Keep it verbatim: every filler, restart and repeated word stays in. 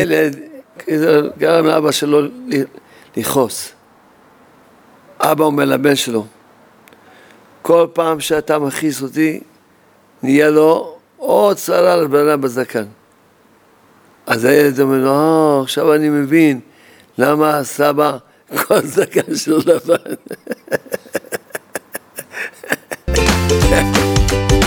הילד גרם לאבא שלו לכעוס. אבא אומר לבן שלו, כל פעם שאתה מכעיס אותי, נהיה לו עוד צרה לבנה בזקן. אז הילד אומר לו, אה, עכשיו אני מבין למה הסבא כל זקן שלו לבן.